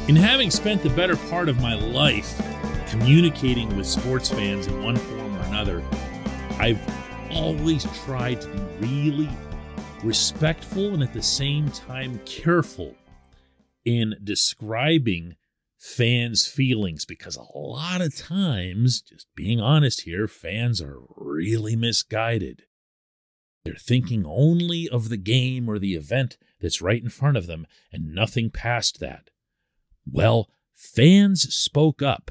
In having spent the better part of my life communicating with sports fans in one form or another, I've always tried to be really respectful and at the same time careful in describing fans' feelings, because a lot of times, just being honest here, fans are really misguided. They're thinking only of the game or the event that's right in front of them and nothing past that. Well, fans spoke up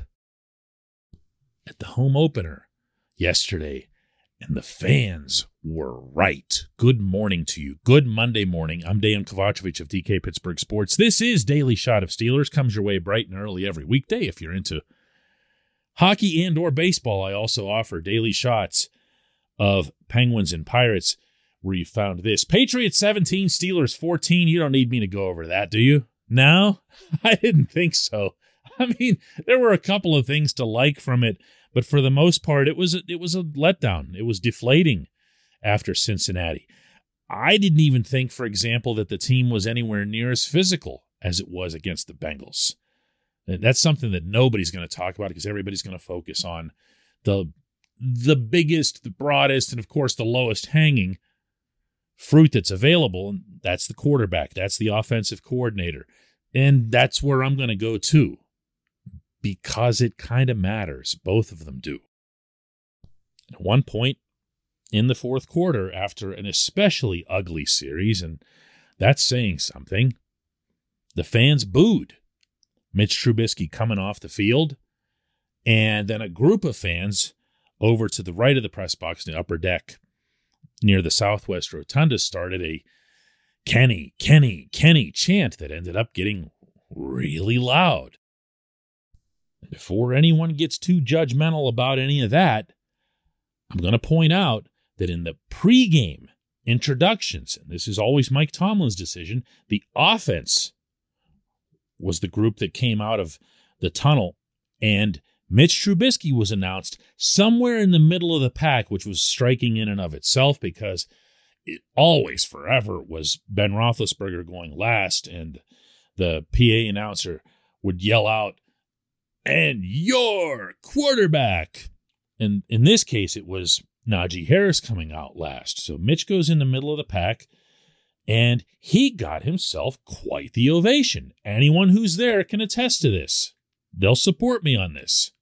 at the home opener yesterday, and the fans were right. Good morning to you. Good Monday morning. I'm Dejan Kovacevic of DK Pittsburgh Sports. This is Daily Shot of Steelers. Comes your way bright and early every weekday. If you're into hockey and or baseball, I also offer daily shots of Penguins and Pirates, where you found this. Patriots 17, Steelers 14. You don't need me to go over that, do you? No? I didn't think so. I mean, there were a couple of things to like from it, but for the most part, it was a letdown. It was deflating after Cincinnati. I didn't even think, for example, that the team was anywhere near as physical as it was against the Bengals. And that's something that nobody's going to talk about because everybody's going to focus on the biggest, the broadest, and of course the lowest hanging fruit that's available. And that's the quarterback. That's the offensive coordinator. And that's where I'm going to go too, because it kind of matters. Both of them do. At one point in the fourth quarter, after an especially ugly series, and that's saying something, the fans booed Mitch Trubisky coming off the field, and then a group of fans over to the right of the press box in the upper deck near the Southwest Rotunda started a Kenny, Kenny, Kenny chant that ended up getting really loud. Before anyone gets too judgmental about any of that, I'm going to point out that in the pregame introductions, and this is always Mike Tomlin's decision, the offense was the group that came out of the tunnel, and Mitch Trubisky was announced somewhere in the middle of the pack, which was striking in and of itself because it always, forever, was Ben Roethlisberger going last, and the PA announcer would yell out, "And your quarterback." And in this case, it was Najee Harris coming out last. So Mitch goes in the middle of the pack, and he got himself quite the ovation. Anyone who's there can attest to this. They'll support me on this.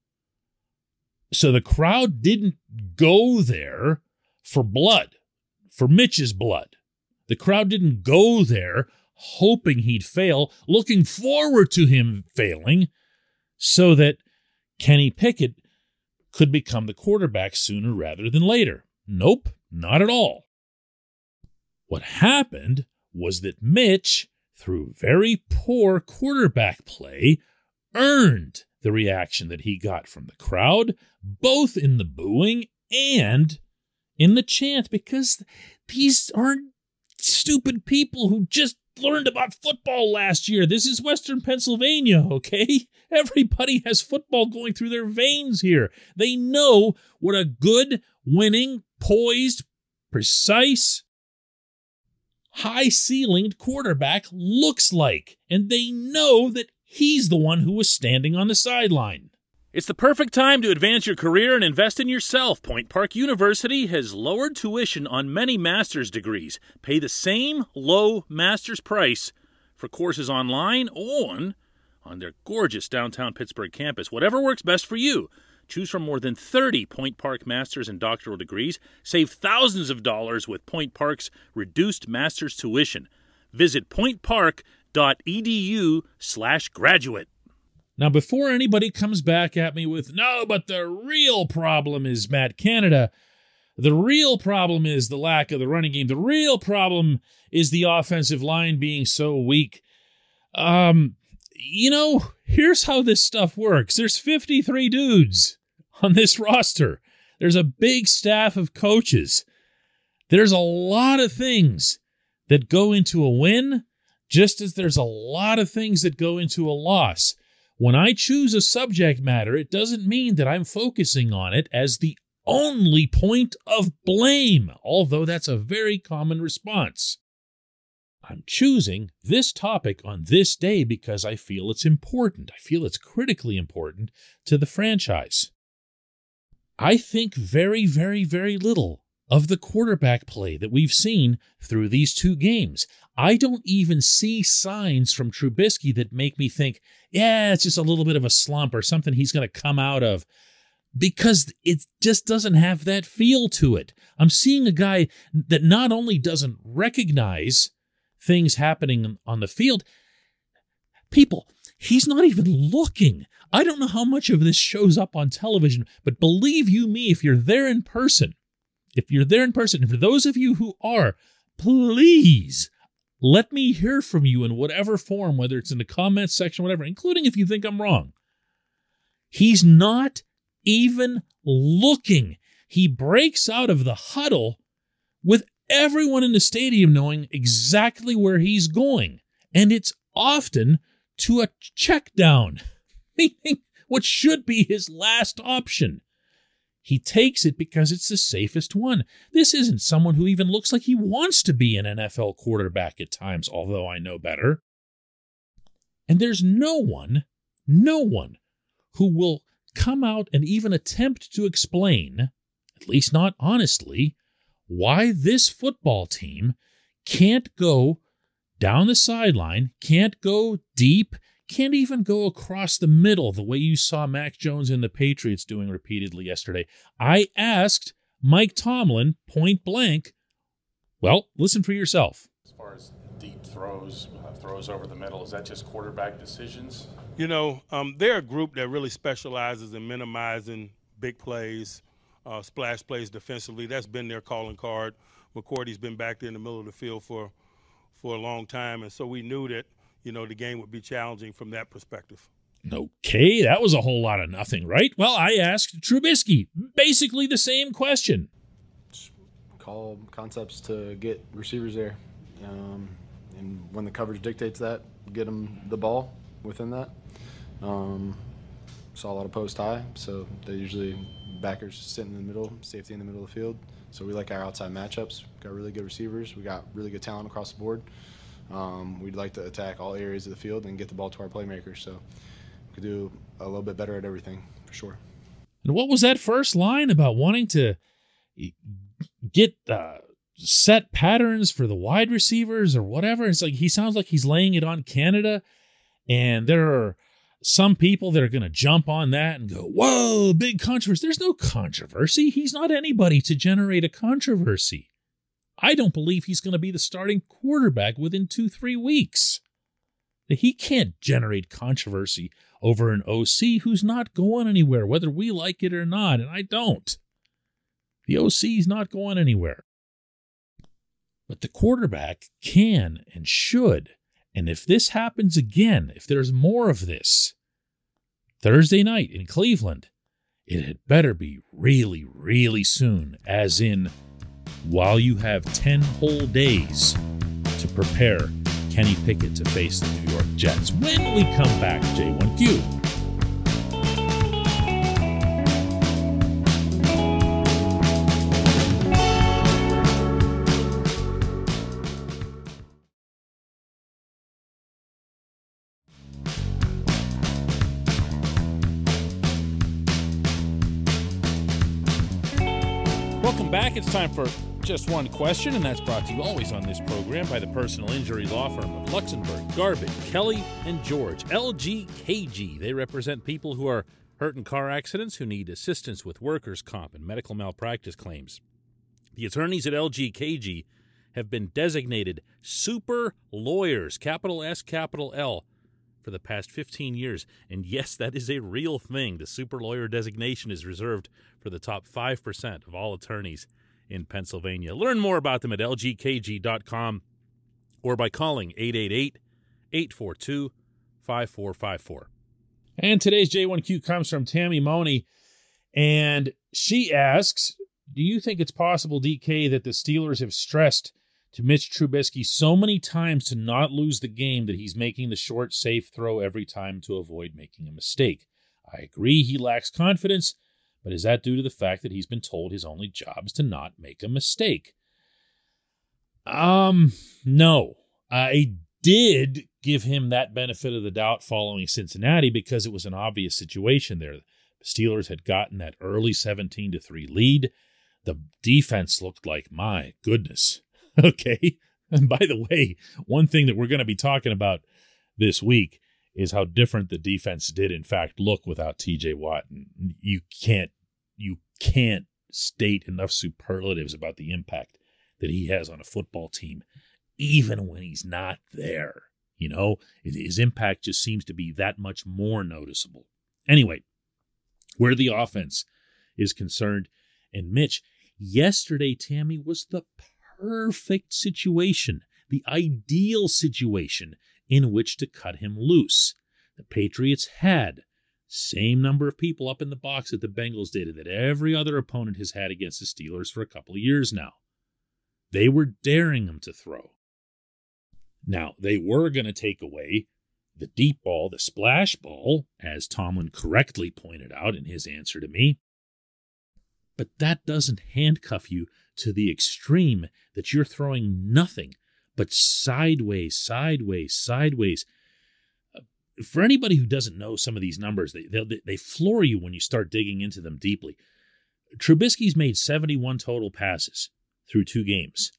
So the crowd didn't go there for blood, for Mitch's blood. The crowd didn't go there hoping he'd fail, looking forward to him failing, so that Kenny Pickett could become the quarterback sooner rather than later. Nope, not at all. What happened was that Mitch, through very poor quarterback play, earned the reaction that he got from the crowd, both in the booing and in the chant, because these aren't stupid people who just learned about football last year. This is Western Pennsylvania, okay? Everybody has football going through their veins here. They know what a good, winning, poised, precise, high-ceilinged quarterback looks like. And they know that he's the one who was standing on the sideline. It's the perfect time to advance your career and invest in yourself. Point Park University has lowered tuition on many master's degrees. Pay the same low master's price for courses online or on their gorgeous downtown Pittsburgh campus. Whatever works best for you. Choose from more than 30 Point Park master's and doctoral degrees. Save thousands of dollars with Point Park's reduced master's tuition. Visit pointpark.edu/graduate. Now, before anybody comes back at me with, "No, but the real problem is Matt Canada. The real problem is the lack of the running game. The real problem is the offensive line being so weak." Here's how this stuff works. There's 53 dudes on this roster. There's a big staff of coaches. There's a lot of things that go into a win, just as there's a lot of things that go into a loss. When I choose a subject matter, it doesn't mean that I'm focusing on it as the only point of blame, although that's a very common response. I'm choosing this topic on this day because I feel it's important. I feel it's critically important to the franchise. I think very, very, very little of the quarterback play that we've seen through these two games. I don't even see signs from Trubisky that make me think, yeah, it's just a little bit of a slump or something he's going to come out of, because it just doesn't have that feel to it. I'm seeing a guy that not only doesn't recognize things happening on the field, people, he's not even looking. I don't know how much of this shows up on television, but believe you me, if you're there in person, and for those of you who are, please let me hear from you in whatever form, whether it's in the comments section, whatever, including if you think I'm wrong. He's not even looking. He breaks out of the huddle with everyone in the stadium knowing exactly where he's going. And it's often to a check down, meaning what should be his last option. He takes it because it's the safest one. This isn't someone who even looks like he wants to be an NFL quarterback at times, although I know better. And there's no one who will come out and even attempt to explain, at least not honestly, why this football team can't go down the sideline, can't go deep, can't even go across the middle the way you saw Mac Jones and the Patriots doing repeatedly yesterday. I asked Mike Tomlin point blank, well, listen for yourself. As far as deep throws over the middle, is that just quarterback decisions? You know, they're a group that really specializes in minimizing big plays, splash plays defensively. That's been their calling card. McCourty's been back there in the middle of the field for a long time, and so we knew that, you know, the game would be challenging from that perspective. Okay, that was a whole lot of nothing, right? Well, I asked Trubisky basically the same question. Just call concepts to get receivers there. And when the coverage dictates that, get them the ball within that. Saw a lot of post high, so they usually backers sitting in the middle, safety in the middle of the field. So we like our outside matchups. Got really good receivers. We got really good talent across the board. We'd like to attack all areas of the field and get the ball to our playmakers. So we could do a little bit better at everything, for sure. And what was that first line about wanting to get set patterns for the wide receivers or whatever? It's like he sounds like he's laying it on Canada, and there are some people that are going to jump on that and go, whoa, big controversy. There's no controversy. He's not anybody to generate a controversy. I don't believe he's going to be the starting quarterback within 2-3 weeks. He can't generate controversy over an OC who's not going anywhere, whether we like it or not, and I don't. The OC's not going anywhere. But the quarterback can and should. And if this happens again, if there's more of this Thursday night in Cleveland, it had better be really, really soon, as in while you have 10 whole days to prepare Kenny Pickett to face the New York Jets. When we come back, J1Q. Welcome back. It's time for Just One Question, and that's brought to you always on this program by the personal injury law firm of Luxembourg, Garbutt, Kelly, and George, LGKG. They represent people who are hurt in car accidents, who need assistance with workers' comp and medical malpractice claims. The attorneys at LGKG have been designated super lawyers, capital S, capital L, for the past 15 years. And yes, that is a real thing. The super lawyer designation is reserved for the top 5% of all attorneys in Pennsylvania. Learn more about them at lgkg.com or by calling 888-842-5454. And today's J1Q comes from Tammy Money, and she asks, do you think it's possible, DK, that the Steelers have stressed to Mitch Trubisky so many times to not lose the game that he's making the short, safe throw every time to avoid making a mistake? I agree he lacks confidence, but is that due to the fact that he's been told his only job is to not make a mistake? No. I did give him that benefit of the doubt following Cincinnati because it was an obvious situation there. The Steelers had gotten that early 17-3 lead. The defense looked like, my goodness. Okay. And by the way, one thing that we're going to be talking about this week is how different the defense did, in fact, look without TJ Watt. And you can't state enough superlatives about the impact that he has on a football team, even when he's not there. You know, his impact just seems to be that much more noticeable. Anyway, where the offense is concerned, and Mitch, yesterday, Tammy, was the perfect situation, the ideal situation in which to cut him loose. The Patriots had same number of people up in the box that the Bengals did and that every other opponent has had against the Steelers for a couple of years now. They were daring him to throw. Now, they were going to take away the deep ball, the splash ball, as Tomlin correctly pointed out in his answer to me. But that doesn't handcuff you to the extreme that you're throwing nothing but sideways. For anybody who doesn't know some of these numbers, they floor you when you start digging into them deeply. Trubisky's made 71 total passes through 2 games.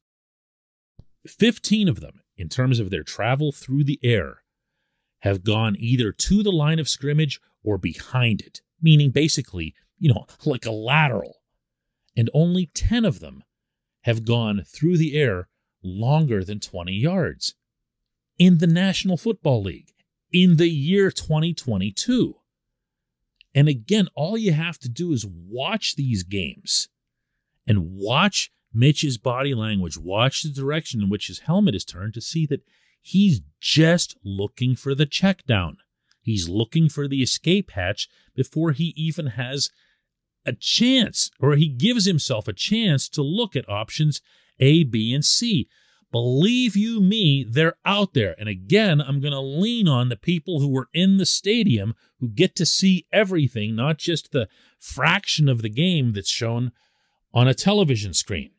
15 of them, in terms of their travel through the air, have gone either to the line of scrimmage or behind it, meaning basically, like a lateral. And only 10 of them have gone through the air longer than 20 yards in the National Football League in the year 2022. And again, all you have to do is watch these games and watch Mitch's body language, watch the direction in which his helmet is turned to see that he's just looking for the check down. He's looking for the escape hatch before he even has a chance, or he gives himself a chance to look at options A, B, and C. Believe you me, they're out there. And again, I'm going to lean on the people who were in the stadium who get to see everything, not just the fraction of the game that's shown on a television screen.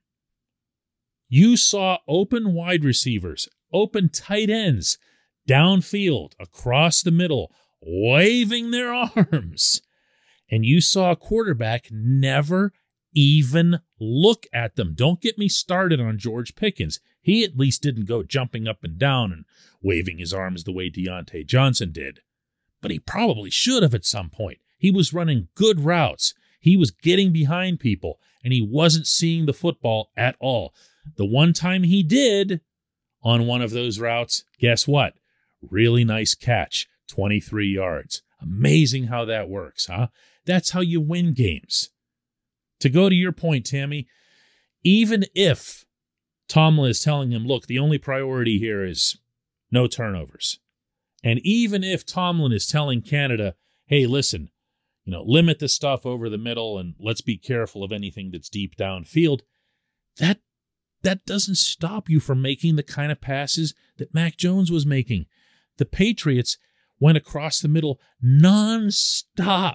You saw open wide receivers, open tight ends, downfield, across the middle, waving their arms. And you saw a quarterback never even look at them. Don't get me started on George Pickens. He at least didn't go jumping up and down and waving his arms the way Deontay Johnson did. But he probably should have at some point. He was running good routes. He was getting behind people, and he wasn't seeing the football at all. The one time he did on one of those routes, guess what? Really nice catch, 23 yards. Amazing how that works, huh? That's how you win games. To go to your point, Tammy, even if Tomlin is telling him, look, the only priority here is no turnovers. And even if Tomlin is telling Canada, hey, listen, limit the stuff over the middle and let's be careful of anything that's deep downfield, that doesn't stop you from making the kind of passes that Mac Jones was making. The Patriots went across the middle nonstop.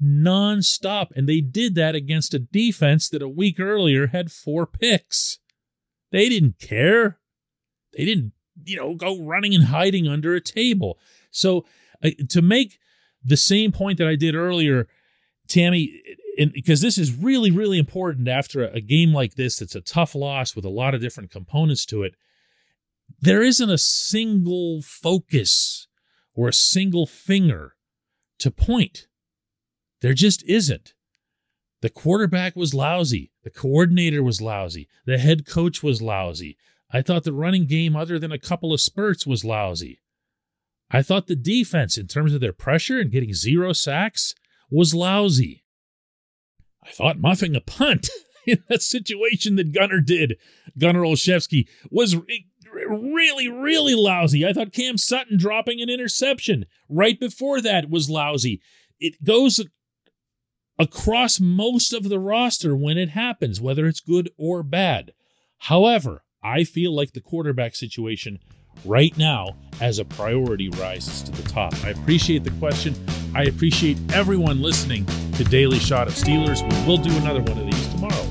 And they did that against a defense that a week earlier had 4 picks. They didn't care. They didn't, go running and hiding under a table. So to make the same point that I did earlier, Tammy, because this is really, really important after a game like this that's a tough loss with a lot of different components to it, there isn't a single focus or a single finger to point. There just isn't. The quarterback was lousy. The coordinator was lousy. The head coach was lousy. I thought the running game, other than a couple of spurts, was lousy. I thought the defense, in terms of their pressure and getting 0 sacks, was lousy. I thought muffing a punt in that situation that Gunnar Olszewski, was really, really lousy. I thought Cam Sutton dropping an interception right before that was lousy. It goes across most of the roster when it happens, whether it's good or bad. However, I feel like the quarterback situation right now as a priority rises to the top. I appreciate the question. I appreciate everyone listening to Daily Shot of Steelers. We will do another one of these tomorrow.